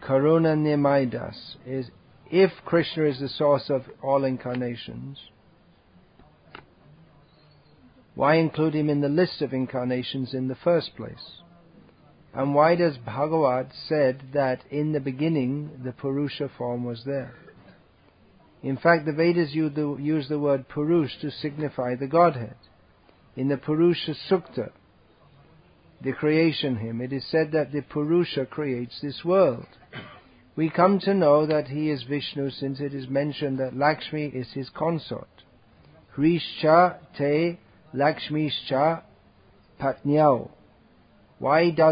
Karuna Nimaidas, is if Krishna is the source of all incarnations, why include him in the list of incarnations in the first place? And why does Bhagavat said that in the beginning the Purusha form was there? In fact, the Vedas use the word Purush to signify the Godhead. In the Purusha Sukta, the creation hymn, it is said that the Purusha creates this world. We come to know that he is Vishnu since it is mentioned that Lakshmi is his consort. Hrishcha te Lakshmischa Patnyau. Why do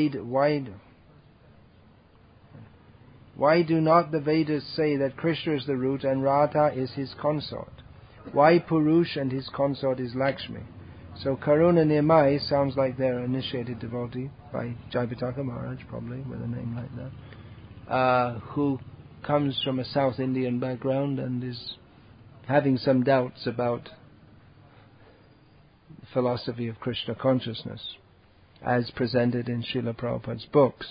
not the Vedas say that Krishna is the root and Radha is his consort? Why Purush and his consort is Lakshmi? So Karuna Nimai sounds like their initiated devotee by Jayapataka Maharaj, probably, with a name like that, who comes from a South Indian background and is having some doubts about the philosophy of Krishna consciousness, as presented in Srila Prabhupada's books.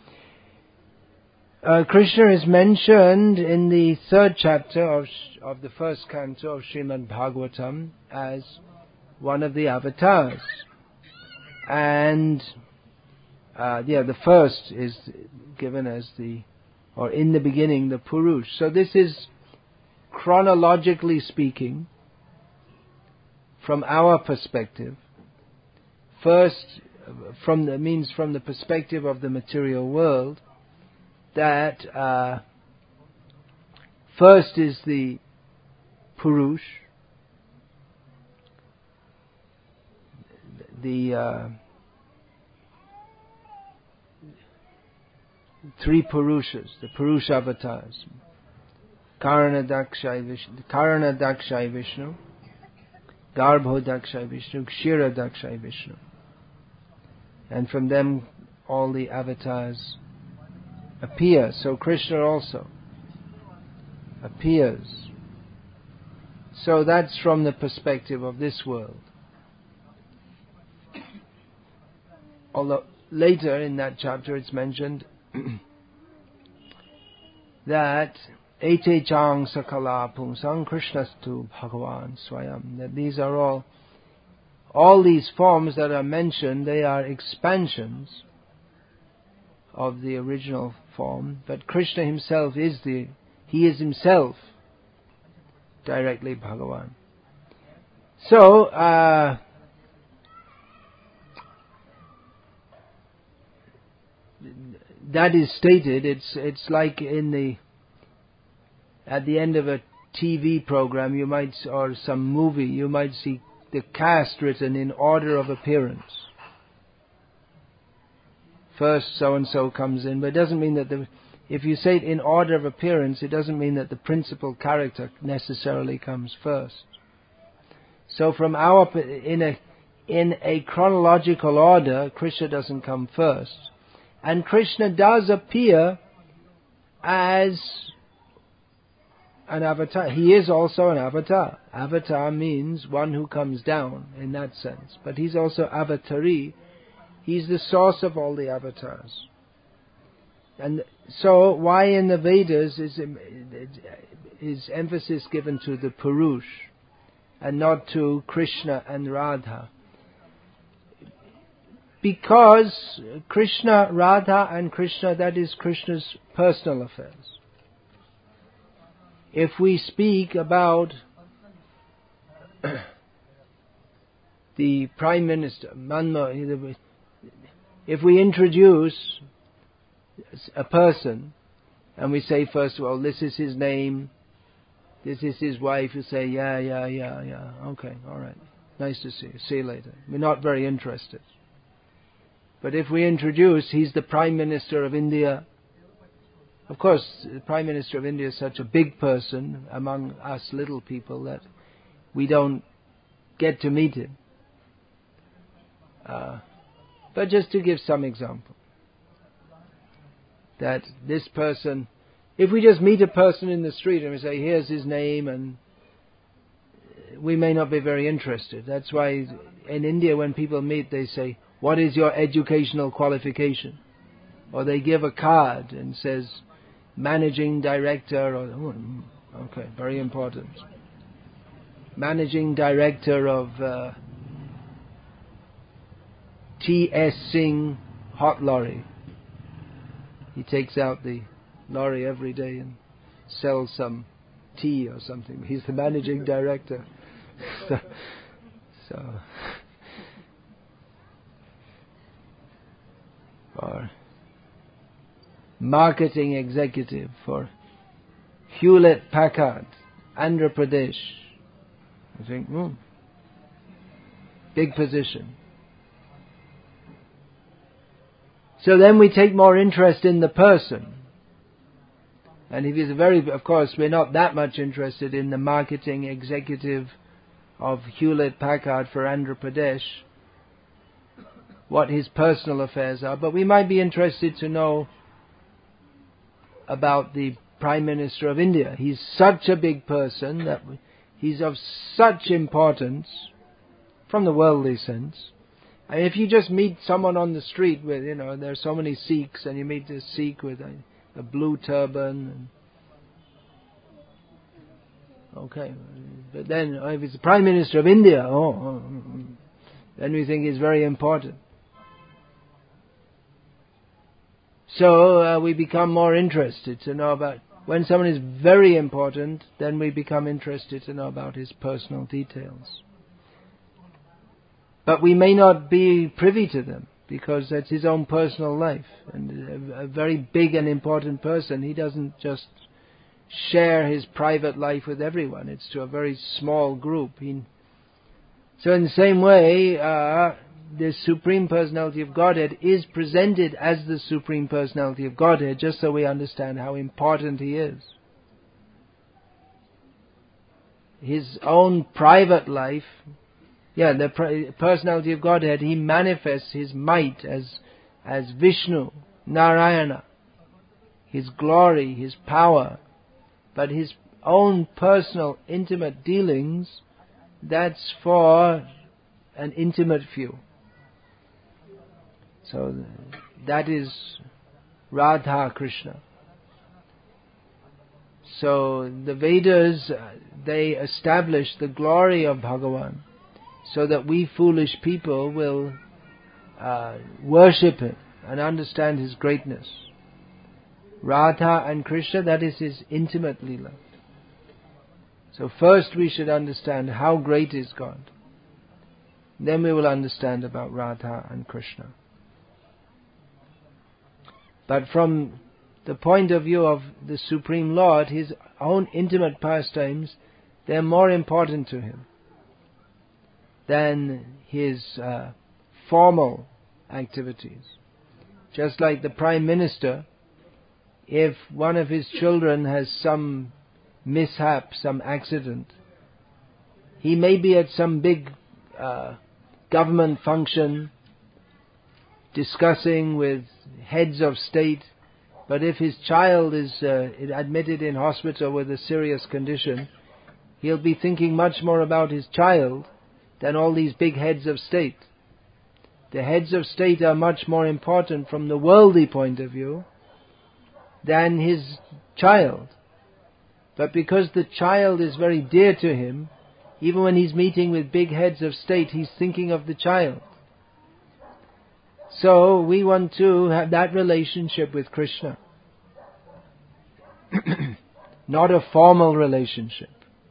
Krishna is mentioned in the third chapter of the first canto of Srimad Bhagavatam as one of the avatars. And the first is given as in the beginning, the Purush. So this is, chronologically speaking, from our perspective, first, from the perspective of the material world, that first is the Purush, the three Purushas, the Purusha avatars, Karana Dakshai Vishnu, Garbho Dakshai Vishnu, Kshira Dakshai Vishnu. And from them all the avatars appear. So Krishna also appears. So that's from the perspective of this world. Although later in that chapter it's mentioned that Ete Chang Sakala Pumsang Krishnastu Bhagavan Swayam, that these are all these forms that are mentioned, they are expansions of the original form, but Krishna himself is himself directly Bhagavan. So, that is stated. It's like at the end of a TV program, or some movie, you might see the cast written in order of appearance. First so and so comes in, but it doesn't mean that if you say it in order of appearance, it doesn't mean that the principal character necessarily comes first. So from in a chronological order, Krishna doesn't come first. And Krishna does appear as an avatar. He is also an avatar. Avatar means one who comes down in that sense. But he's also avatari. He's the source of all the avatars. And so why in the Vedas is emphasis given to the Purush and not to Krishna and Radha? Because Krishna, Radha and Krishna, that is Krishna's personal affairs. If we speak about the Prime Minister, if we introduce a person and we say first of all, this is his name, this is his wife, you say, yeah, okay, alright, nice to see you later. We're not very interested. But if we introduce, he's the Prime Minister of India. Of course, the Prime Minister of India is such a big person among us little people that we don't get to meet him. But just to give some example, that this person, if we just meet a person in the street and we say, here's his name, and we may not be very interested. That's why in India when people meet, they say, what is your educational qualification? Or they give a card and says, Managing Director, or, okay, very important. Managing Director of T.S. Singh Hot Lorry. He takes out the lorry every day and sells some tea or something. He's the Managing Director. so or Marketing Executive for Hewlett Packard, Andhra Pradesh. I think, big position. So then we take more interest in the person. And if he's of course, we're not that much interested in the marketing executive of Hewlett Packard for Andhra Pradesh, what his personal affairs are, but we might be interested to know about the Prime Minister of India. He's such a big person that he's of such importance from the worldly sense. And if you just meet someone on the street with, there are so many Sikhs, and you meet this Sikh with a blue turban, okay, but then if it's the Prime Minister of India, then we think he's very important. So we become more interested to know about, when someone is very important, then we become interested to know about his personal details. But we may not be privy to them, because that's his own personal life. And a very big and important person, he doesn't just share his private life with everyone. It's to a very small group. So in the same way, the Supreme Personality of Godhead is presented as the Supreme Personality of Godhead, just so we understand how important He is. His own private life, the Personality of Godhead, He manifests His might as Vishnu, Narayana, His glory, His power. But His own personal, intimate dealings, that's for an intimate few. So that is Radha Krishna. So the Vedas, they establish the glory of Bhagavan, so that we foolish people will worship Him and understand His greatness. Radha and Krishna, that is His intimate Leela. So first we should understand how great is God. Then we will understand about Radha and Krishna. But from the point of view of the Supreme Lord, His own intimate pastimes, they're more important to Him than His formal activities. Just like the Prime Minister, if one of his children has some mishap, some accident, he may be at some big government function discussing with heads of state, but if his child is admitted in hospital with a serious condition, he'll be thinking much more about his child than all these big heads of state. The heads of state are much more important from the worldly point of view than his child. But because the child is very dear to him, even when he's meeting with big heads of state, he's thinking of the child. So we want to have that relationship with Krishna. Not a formal relationship.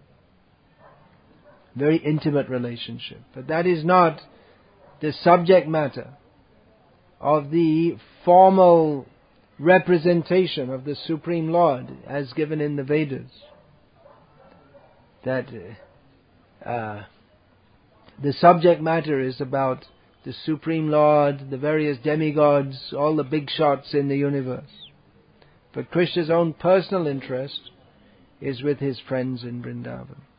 Very intimate relationship. But that is not the subject matter of the formal representation of the Supreme Lord as given in the Vedas. That the subject matter is about the Supreme Lord, the various demigods, all the big shots in the universe. But Krishna's own personal interest is with His friends in Vrindavan.